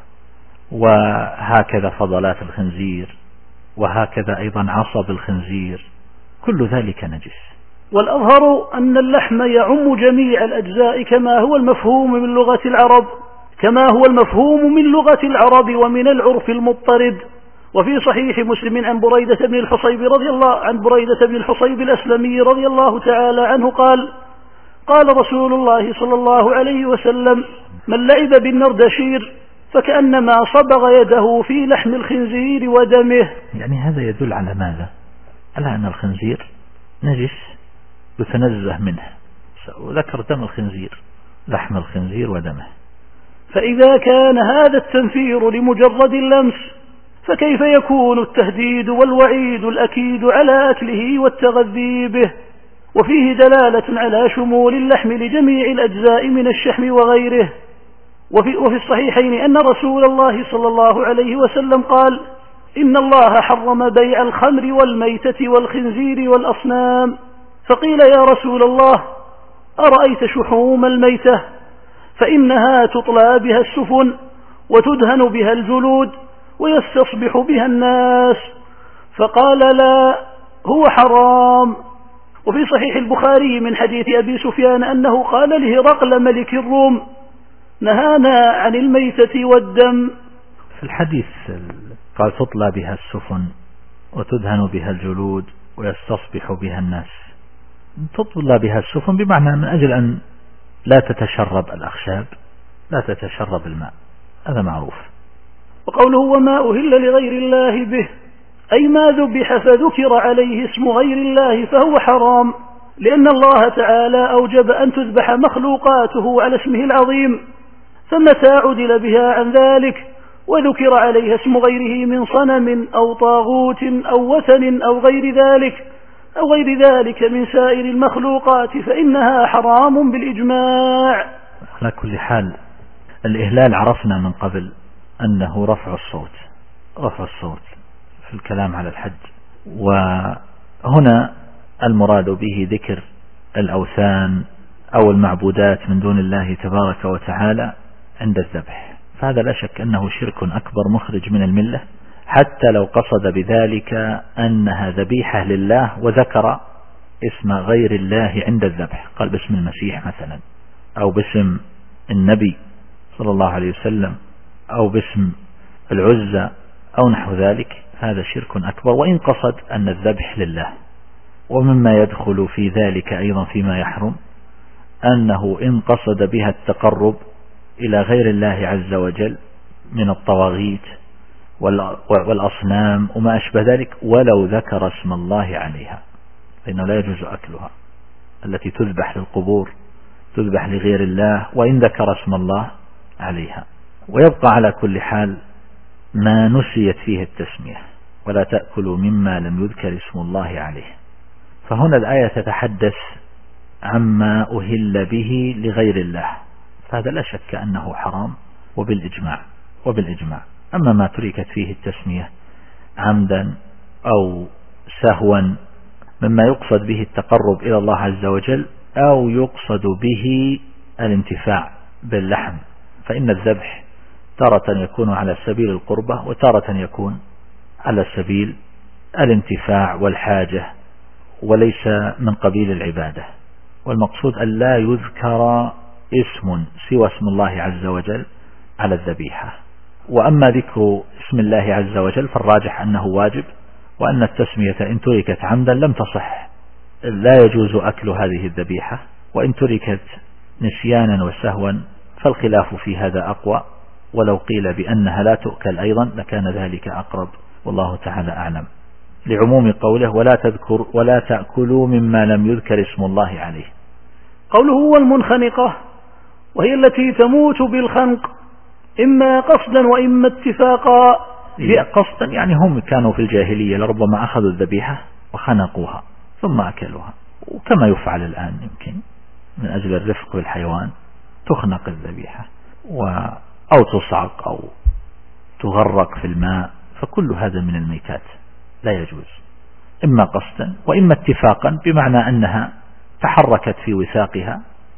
وهكذا فضلات الخنزير، وهكذا أيضا عصب الخنزير، كل ذلك نجس. والأظهر أن اللحم يعم جميع الأجزاء كما هو المفهوم من لغة العرب كما هو المفهوم من لغة العرب ومن العرف المضطرد. وفي صحيح مسلم عن بريدة بن الحصيب رضي الله عن بريدة بن الحصيب الأسلمي رضي الله تعالى عنه قال قال رسول الله صلى الله عليه وسلم من لعب بالنردشير فكأنما صبغ يده في لحم الخنزير ودمه. يعني هذا يدل على ماذا؟ على أن الخنزير نجس يتنزه منه، وذكر دم الخنزير، لحم الخنزير ودمه. فإذا كان هذا التنفير لمجرد اللمس فكيف يكون التهديد والوعيد الأكيد على أكله والتغذي به؟ وفيه دلالة على شمول اللحم لجميع الأجزاء من الشحم وغيره. وفي, وفي الصحيحين أن رسول الله صلى الله عليه وسلم قال إن الله حرم بيع الخمر والميتة والخنزير والأصنام. فقيل يا رسول الله أرأيت شحوم الميتة؟ فإنها تطلى بها السفن وتدهن بها الجلود ويستصبح بها الناس. فقال لا هو حرام. وفي صحيح البخاري من حديث أبي سفيان أنه قال لهرقل ملك الروم نهانا عن الميتة والدم. في الحديث قال تطلى بها السفن وتدهن بها الجلود ويستصبح بها الناس. تطلى بها السفن بمعنى من أجل أن لا تتشرب الأخشاب، لا تتشرب الماء، هذا معروف. وقوله وما أهل لغير الله به أي ما ذبح فذكر عليه اسم غير الله فهو حرام، لأن الله تعالى أوجب أن تذبح مخلوقاته على اسمه العظيم، فمتى عدل بها عن ذلك وذكر عليها اسم غيره من صنم أو طاغوت أو وثن أو غير ذلك أو غير ذلك من سائر المخلوقات فإنها حرام بالإجماع. على كل حال الإهلال عرفنا من قبل أنه رفع الصوت، رفع الصوت في الكلام على الحج، وهنا المراد به ذكر الأوثان أو المعبودات من دون الله تبارك وتعالى عند الذبح، فهذا لا شك أنه شرك أكبر مخرج من الملة، حتى لو قصد بذلك أنها ذبيحة لله وذكر اسم غير الله عند الذبح، قال باسم المسيح مثلا أو باسم النبي صلى الله عليه وسلم أو باسم العزة أو نحو ذلك، هذا شرك أكبر وإن قصد أن الذبح لله. ومما يدخل في ذلك أيضا فيما يحرم أنه إن قصد بها التقرب إلى غير الله عز وجل من الطواغيت والأصنام وما أشبه ذلك ولو ذكر اسم الله عليها فإنه لا يجوز أكلها، التي تذبح للقبور تذبح لغير الله وإن ذكر اسم الله عليها. ويبقى على كل حال ما نسيت فيه التسمية، ولا تأكلوا مما لم يذكر اسم الله عليه، فهنا الآية تتحدث عما أهل به لغير الله، فهذا لا شك أنه حرام وبالإجماع وبالإجماع. أما ما تركت فيه التسمية عمدا أو سهوا مما يقصد به التقرب إلى الله عز وجل أو يقصد به الانتفاع باللحم، فإن الذبح تارة يكون على سبيل القربة وتارة يكون على سبيل الانتفاع والحاجة وليس من قبيل العبادة. والمقصود أن لا يذكر اسم سوى اسم الله عز وجل على الذبيحة. وأما ذكر اسم الله عز وجل فالراجح أنه واجب، وأن التسمية إن تركت عمدا لم تصح، لا يجوز أكل هذه الذبيحة، وإن تركت نسيانا وسهوا فالخلاف في هذا أقوى، ولو قيل بأنها لا تؤكل أيضا لكان ذلك أقرب، والله تعالى أعلم، لعموم قوله ولا تذكر ولا تأكلوا مما لم يذكر اسم الله عليه. قوله والمنخنقة وهي التي تموت بالخنق إما قصدا وإما اتفاقا. قصدا يعني هم كانوا في الجاهلية لربما أخذوا الذبيحة وخنقوها ثم أكلوها، وكما يفعل الآن يمكن من أجل الرفق بالحيوان تخنق الذبيحة و أو تصعق أو تغرق في الماء، فكل هذا من الميتات لا يجوز، إما قصدا وإما اتفاقا، بمعنى أنها تحركت في وثاقها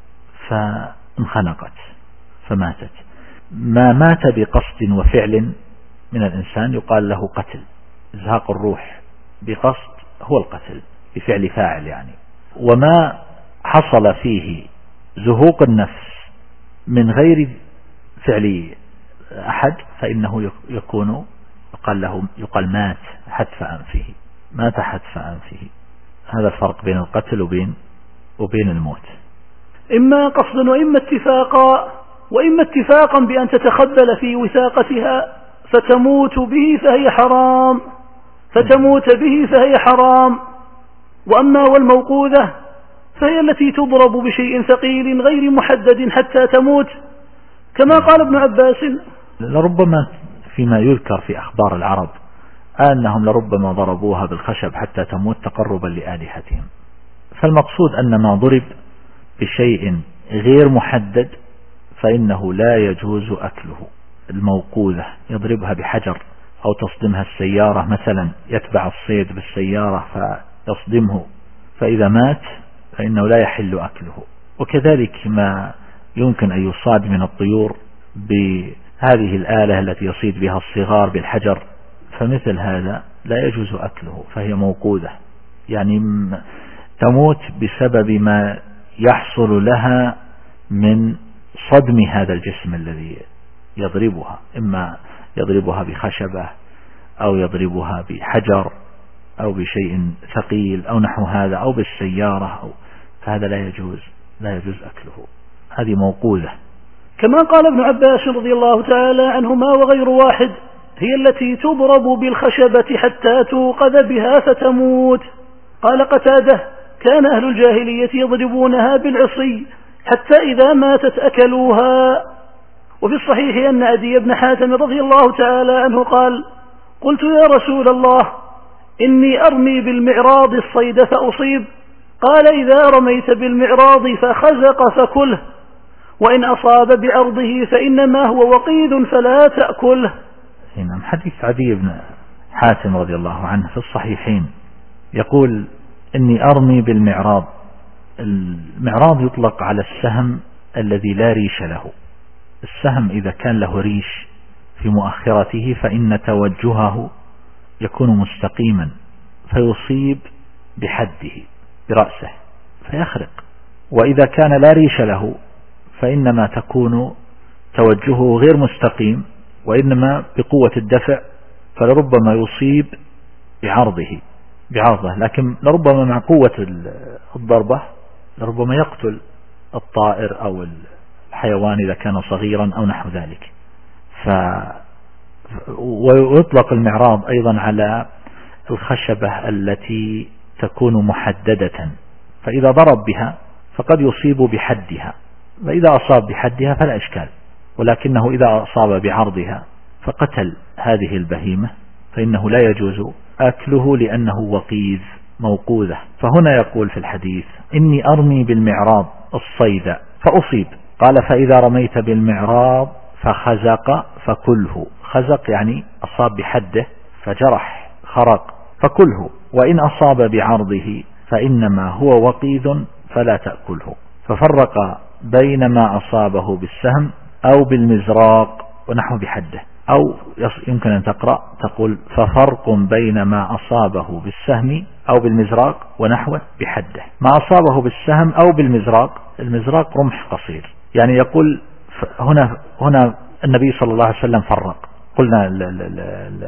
فانخنقت فماتت. ما مات بقصد وفعل من الإنسان يقال له قتل، إزهاق الروح بقصد هو القتل بفعل فاعل يعني. وما حصل فيه زهوق النفس من غير فعل أحد فإنه يكون يقال له يقال مات حتف أنفه، مات حتف أنفه. هذا الفرق بين القتل وبين وبين الموت. إما قصدا وإما اتفاقا، وإما اتفاقا بأن تتخبل في وثاقتها فتموت به فهي حرام فتموت به فهي حرام. وأما والموقوذة فهي التي تضرب بشيء ثقيل غير محدد حتى تموت، كما قال ابن عباس لربما فيما يذكر في أخبار العرب أنهم لربما ضربوها بالخشب حتى تموت تقربا لآلهتهم. فالمقصود أن ما ضرب بشيء غير محدد فإنه لا يجوز أكله. الموقوذة يضربها بحجر أو تصدمها السيارة مثلا، يتبع الصيد بالسيارة فيصدمه، فإذا مات فإنه لا يحل أكله. وكذلك ما يمكن أن يصاد من الطيور بهذه الآلة التي يصيد بها الصغار بالحجر، فمثل هذا لا يجوز أكله، فهي موقوذة، يعني تموت بسبب ما يحصل لها من صدم هذا الجسم الذي يضربها، إما يضربها بخشبة أو يضربها بحجر أو بشيء ثقيل أو نحو هذا أو بالسيارة، أو فهذا لا يجوز لا يجوز أكله، هذه موقوذة. كما قال ابن عباس رضي الله تعالى عنهما وغير واحد: هي التي تضرب بالخشبة حتى توقذ بها فتموت. قال قتادة: كان أهل الجاهلية يضربونها بالعصي حتى إذا ماتت أكلوها. وفي الصحيح أن عدي بن حاتم رضي الله تعالى عنه قال: قلت يا رسول الله إني أرمي بالمعراض الصيد فأصيب، قال: إذا رميت بالمعراض فخزق فكله، وإن أصاب بعرضه فإنما هو وقيد فلا تأكله. نعم. حديث عدي بن حاتم رضي الله عنه في الصحيحين يقول: إني أرمي بالمعراض. المعراض يطلق على السهم الذي لا ريش له. السهم إذا كان له ريش في مؤخرته فإن توجهه يكون مستقيما فيصيب بحده برأسه فيخرق، وإذا كان لا ريش له فإنما تكون توجهه غير مستقيم وإنما بقوة الدفع، فلربما يصيب بعرضه بعرضه لكن لربما مع قوة الضربة لربما يقتل الطائر أو الحيوان إذا كان صغيرا أو نحو ذلك. ف ويطلق المعراض أيضا على الخشبة التي تكون محددة، فإذا ضرب بها فقد يصيب بحدها، وإذا أصاب بحدها فلا إشكال، ولكنه إذا أصاب بعرضها فقتل هذه البهيمة فإنه لا يجوز أكله لأنه وقيذ موقوذة. فهنا يقول في الحديث: إني أرمي بالمعراض الصيد فأصيب، قال: فإذا رميت بالمعراض فخزق فكله. خزق يعني أصاب بحده فجرح خرق، فكله، وإن أصاب بعرضه فإنما هو وقيذ فلا تأكله. ففرق بين ما أصابه بالسهم أو بالمزراق ونحو بحده، أو يمكن أن تقرأ تقول: ففرق بين ما أصابه بالسهم أو بالمزراق ونحوه بحده. ما أصابه بالسهم أو بالمزراق، المزراق رمح قصير، يعني يقول هنا هنا النبي صلى الله عليه وسلم فرق. قلنا ل ل ل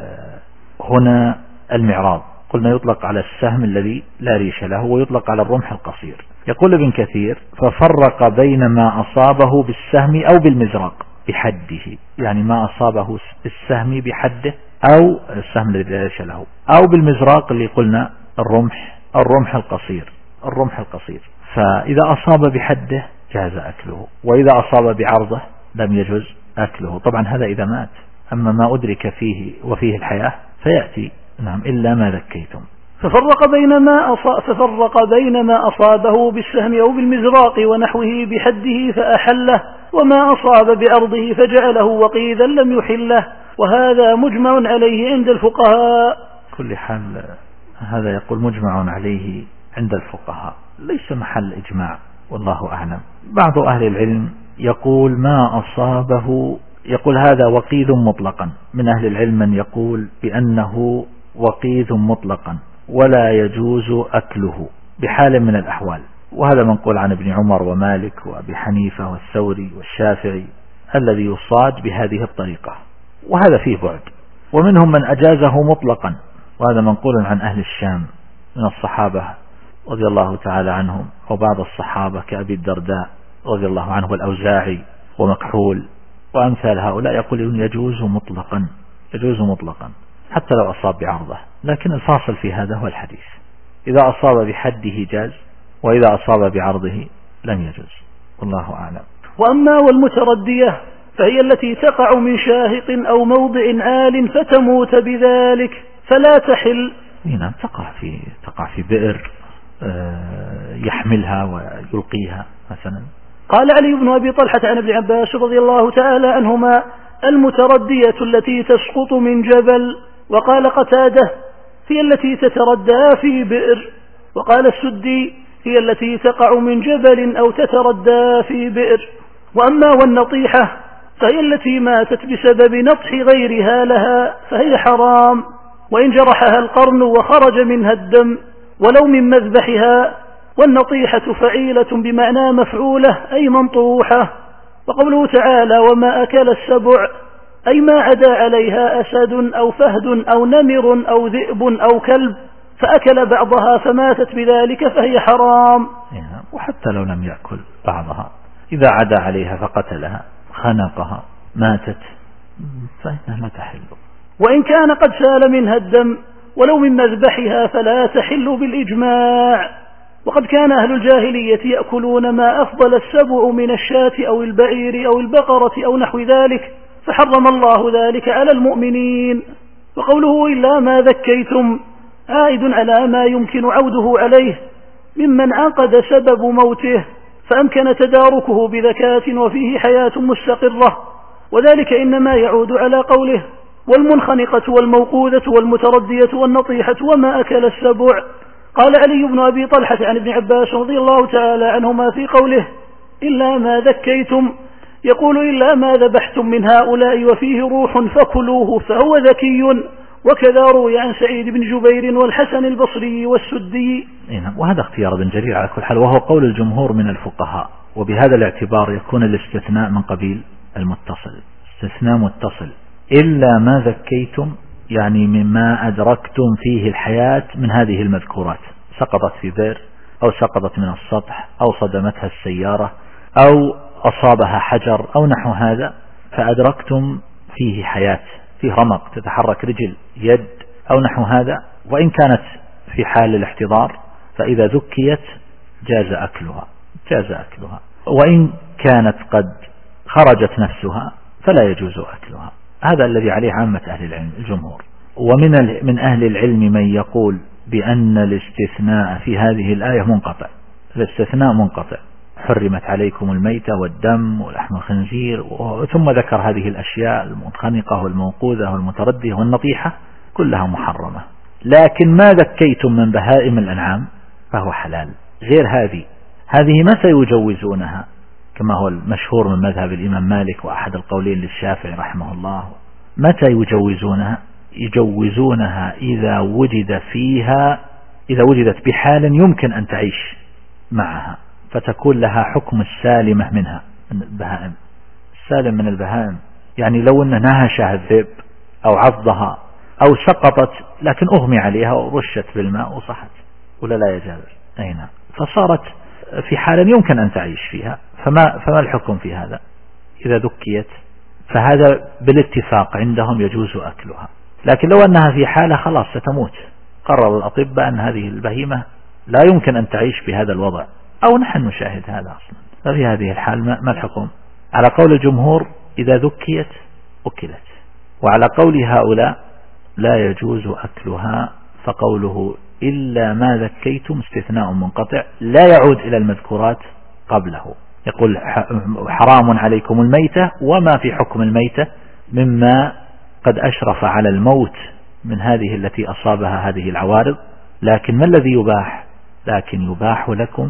هنا المعراض قلنا يطلق على السهم الذي لا ريش له ويطلق على الرمح القصير. يقول ابن كثير: ففرق بين ما أصابه بالسهم أو بالمزراق بحده، يعني ما أصابه بالسهم بحده أو السهم الذي لا ريش له، أو بالمزراق اللي قلنا الرمح الرمح القصير الرمح القصير فإذا أصاب بحده جاز أكله، وإذا أصاب بعرضه لم يجوز أكله. طبعا هذا إذا مات، أما ما أدرك فيه وفيه الحياة فيأتي نعم إلا ما ذكيتم. ففرق بين ما أصاب ففرق بين ما أصابه بالسهم أو بالمزراق ونحوه بحده فأحله، وما أصاب بعرضه فجعله وقيذا لم يحله، وهذا مجمع عليه عند الفقهاء. كل حال هذا يقول مجمع عليه عند الفقهاء، ليس محل إجماع والله أعلم. بعض أهل العلم يقول ما أصابه، يقول هذا وقيذ مطلقا. من أهل العلم من يقول بأنه وقيذ مطلقا ولا يجوز أكله بحال من الأحوال، وهذا منقول عن ابن عمر ومالك وأبي حنيفة والثوري والشافعي الذي يصاد بهذه الطريقة، وهذا فيه بعد. ومنهم من أجازه مطلقا، وهذا منقول عن أهل الشام من الصحابة رضي الله تعالى عنهم، وبعض الصحابة كأبي الدرداء رضي الله عنه والأوزاعي ومكحول وأمثال هؤلاء يقولون يجوز مطلقا يجوز مطلقا حتى لو أصاب بعرضه. لكن الفاصل في هذا هو الحديث، إذا أصاب بحده جاز، وإذا أصاب بعرضه لم يجوز، والله أعلم. وأما والمتردية فهي التي تقع من شاهق أو موضع عال فتموت بذلك فلا تحل. نعم، تقع في تقع في بئر يحملها ويلقيها مثلا. قال علي بن أبي طلحة عن ابن عباس رضي الله تعالى عنهما: المتردية التي تسقط من جبل. وقال قتادة: هي التي تتردى في بئر. وقال السدي: هي التي تقع من جبل أو تتردى في بئر. وأما والنطيحة فهي التي ماتت بسبب نطح غيرها لها فهي حرام. وإن جرحها القرن وخرج منها الدم ولو من مذبحها. والنطيحة فعيلة بمعنى مفعولة أي منطوحة. وقوله تعالى وما أكل السبع أي ما عدا عليها أسد أو فهد أو نمر أو ذئب أو كلب فأكل بعضها فماتت بذلك فهي حرام. وحتى لو لم يأكل بعضها إذا عدا عليها فقتلها خنقها ماتت فإنها لا تحل. وإن كان قد سال منها الدم ولو من مذبحها فلا تحل بالإجماع. وقد كان أهل الجاهلية يأكلون ما أفضل السبع من الشاة أو البعير أو البقرة أو نحو ذلك فحرم الله ذلك على المؤمنين. وقوله إلا ما ذكيتم عائد على ما يمكن عوده عليه ممن عقد سبب موته فأمكن تداركه بذكاة وفيه حياة مستقرة، وذلك إنما يعود على قوله والمنخنقة والموقوذة والمتردية والنطيحة وما أكل السبع. قال علي بن أبي طلحة عن ابن عباس رضي الله تعالى عنهما في قوله إلا ما ذكيتم يقول إلا ما ذبحتم من هؤلاء وفيه روح فكلوه فهو ذكي. وكذا روي عن سعيد بن جبير والحسن البصري والسدي. وهذا اختيار ابن جرير على كل حال، وهو قول الجمهور من الفقهاء. وبهذا الاعتبار يكون الاستثناء من قبيل المتصل، استثناء متصل إلا ما ذكيتم يعني مما أدركتم فيه الحياة من هذه المذكورات، سقطت في بئر أو سقطت من السطح أو صدمتها السيارة أو أصابها حجر أو نحو هذا فأدركتم فيه حياة، فيه رمق تتحرك رجل يد أو نحو هذا. وإن كانت في حال الاحتضار فإذا ذكيت جاز أكلها جاز أكلها وإن كانت قد خرجت نفسها فلا يجوز أكلها. هذا الذي عليه عامة أهل العلم الجمهور. ومن من أهل العلم من يقول بأن الاستثناء في هذه الآية منقطع، الاستثناء منقطع، حرمت عليكم الميتة والدم ولحم الخنزير، ثم ذكر هذه الأشياء المنخنقة والموقوذة والمتردية والنطيحة كلها محرمة. لكن ما ذكيتم من بهائم الأنعام فهو حلال. غير هذه هذه متى يجوزونها كما هو المشهور من مذهب الإمام مالك وأحد القولين للشافعي رحمه الله؟ متى يجوزونها؟ يجوزونها إذا وجد فيها إذا وجدت بحال يمكن أن تعيش معها فتكون لها حكم السالمة منها من البهائم. السالم من البهائم يعني لو أنه نهشها الذئب أو عضها أو سقطت لكن أغمي عليها ورشت بالماء وصحت ولا لا يجوز أين فصارت في حال يمكن أن تعيش فيها فما, فما الحكم في هذا؟ إذا ذكيت فهذا بالاتفاق عندهم يجوز أكلها. لكن لو أنها في حالة خلاص ستموت، قرر الأطباء أن هذه البهيمة لا يمكن أن تعيش بهذا الوضع أو نحن نشاهد هذا أصلا، ففي هذه الحال ما الحكم؟ على قول الجمهور إذا ذكيت أكلت، وعلى قول هؤلاء لا يجوز أكلها. فقوله إلا ما ذكيتم استثناء منقطع لا يعود إلى المذكورات قبله. يقول حرام عليكم الميتة وما في حكم الميتة مما قد أشرف على الموت من هذه التي أصابها هذه العوارض. لكن ما الذي يباح؟ لكن يباح لكم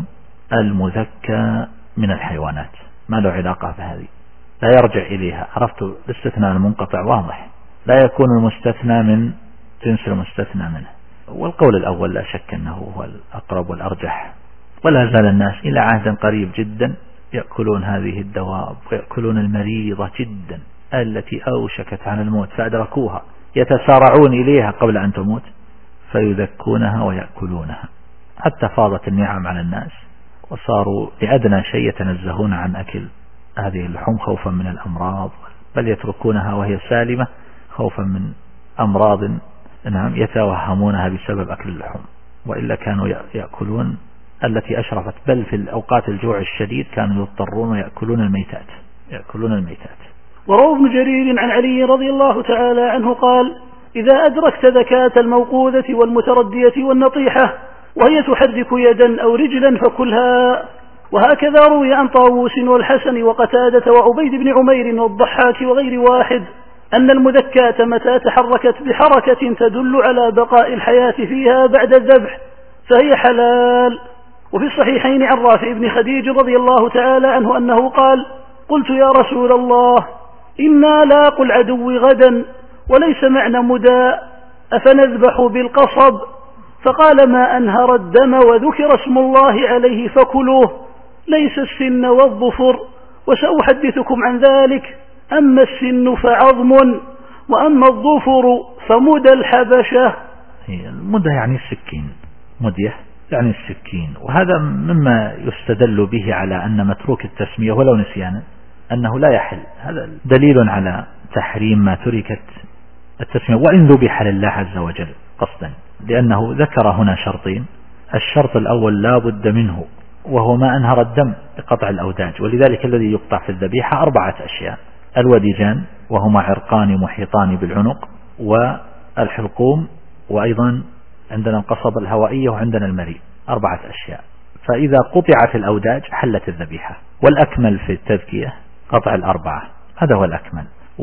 المذكى من الحيوانات، ما له علاقة بهذه، لا يرجع إليها. عرفت الاستثناء المنقطع واضح، لا يكون المستثنى من جنس المستثنى منه. والقول الأول لا شك أنه هو الأقرب والأرجح. ولا زال الناس إلى عهد قريب جدا يأكلون هذه الدواب ويأكلون المريضة جدا التي أوشكت عن الموت فأدركوها، يتسارعون إليها قبل أن تموت فيذكونها ويأكلونها، حتى فاضت النعم على الناس وصاروا لأدنى شيء يتنزهون عن أكل هذه اللحوم خوفا من الأمراض، بل يتركونها وهي سالمة خوفا من أمراض نعم يتوهمونها بسبب أكل اللحوم. وإلا كانوا يأكلون التي أشرفت، بل في الأوقات الجوع الشديد كانوا يضطرون يأكلون الميتات يأكلون الميتات. وروى ابن جرير عن علي رضي الله تعالى عنه قال إذا أدركت ذكاة الموقوذة والمتردية والنطيحة وهي تحرك يدا أو رجلا فكلها. وهكذا روي عن طاووس والحسن وقتادة وعبيد بن عمير والضحاك وغير واحد أن المذكاة متى تحركت بحركة تدل على بقاء الحياة فيها بعد الذبح فهي حلال. وفي الصحيحين عن رافع بن خديج رضي الله تعالى عنه أنه قال قلت يا رسول الله إنا لاقوا العدو غدا وليس معنا مداء أفنذبح بالقصب؟ فقال ما أنهر الدم وذكر اسم الله عليه فكلوه، ليس السن والظفر، وسأحدثكم عن ذلك. أما السن فعظم، وأما الظفر فمدى الحبشة. المدى يعني السكين، مدية يعني السكين. وهذا مما يستدل به على أن متروك التسمية ولو نسيانا أنه لا يحل. هذا دليل على تحريم ما تركت التسمية وإن ذبح لله عز وجل قصدا، لأنه ذكر هنا شرطين. الشرط الأول لا بد منه وهو ما أنهر الدم بقطع الأوداج، ولذلك الذي يقطع في الذبيحة أربعة أشياء: الوديجان وهما عرقان محيطان بالعنق، والحلقوم، وأيضا عندنا القصبة الهوائية، وعندنا المريء. أربعة أشياء. فإذا قطعت الأوداج حلت الذبيحة. والأكمل في التذكية قطع الأربعة، هذا هو الأكمل،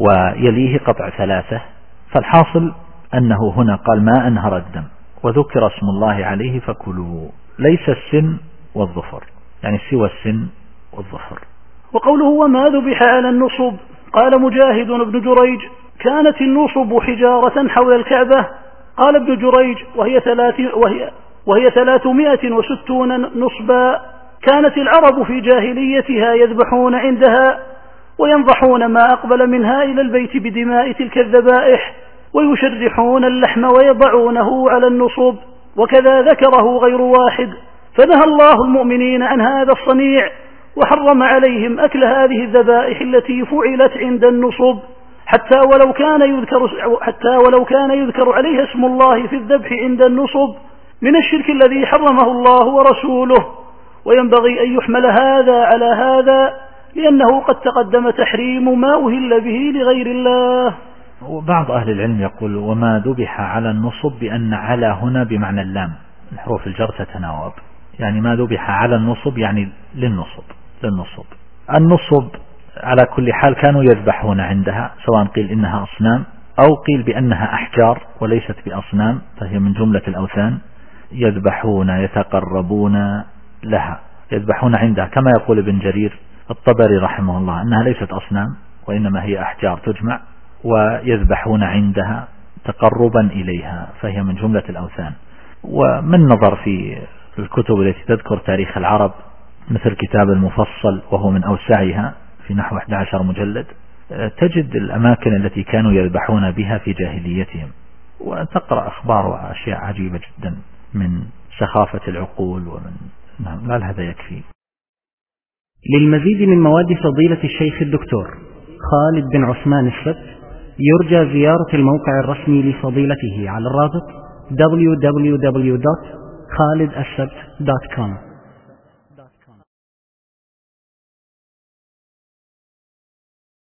ويليه قطع ثلاثة. فالحاصل أنه هنا قال ما أنهر الدم وذكر اسم الله عليه فكلوا، ليس السن والظفر، يعني سوى السن والظفر. وقوله وما ذبح على النصب، قال مجاهد بن جريج كانت النصب حجارة حول الكعبة. قال ابن جريج وهي, ثلاث وهي, وهي ثلاثمائة وستون نصبا. كانت العرب في جاهليتها يذبحون عندها وينضحون ما أقبل منها إلى البيت بدماء تلك الذبائح، ويشرحون اللحم ويضعونه على النصب، وكذا ذكره غير واحد. فنهى الله المؤمنين عن هذا الصنيع، وحرم عليهم أكل هذه الذبائح التي فعلت عند النصب، حتى ولو كان يذكر حتى ولو كان يذكر عليها اسم الله في الذبح عند النصب من الشرك الذي حرمه الله ورسوله. وينبغي أن يحمل هذا على هذا، لأنه قد تقدم تحريم ما أهل به لغير الله. وبعض أهل العلم يقول وما ذبح على النصب بأن على هنا بمعنى اللام، حروف الجر تتناوب، يعني ما ذبح على النصب يعني للنصب للنصب النصب على كل حال كانوا يذبحون عندها، سواء قيل إنها أصنام أو قيل بأنها أحجار وليست بأصنام، فهي من جملة الأوثان. يذبحون يتقربون لها، يذبحون عندها، كما يقول ابن جرير الطبري رحمه الله أنها ليست أصنام وإنما هي أحجار تجمع، ويذبحون عندها تقربا إليها، فهي من جملة الأوثان. ومن نظر في الكتب التي تذكر تاريخ العرب مثل كتاب المفصل وهو من أوسعها في نحو أحد عشر مجلد، تجد الأماكن التي كانوا يذبحون بها في جاهليتهم، وتقرأ أخبار وأشياء عجيبة جدا من سخافة العقول. ومن نعم لا هذا يكفي. للمزيد من مواد فضيلة الشيخ الدكتور خالد بن عثمان السبت يرجى زيارة الموقع الرسمي لفضيلته على الرابط دبليو دبليو دبليو دوت خالد السبت دوت كوم.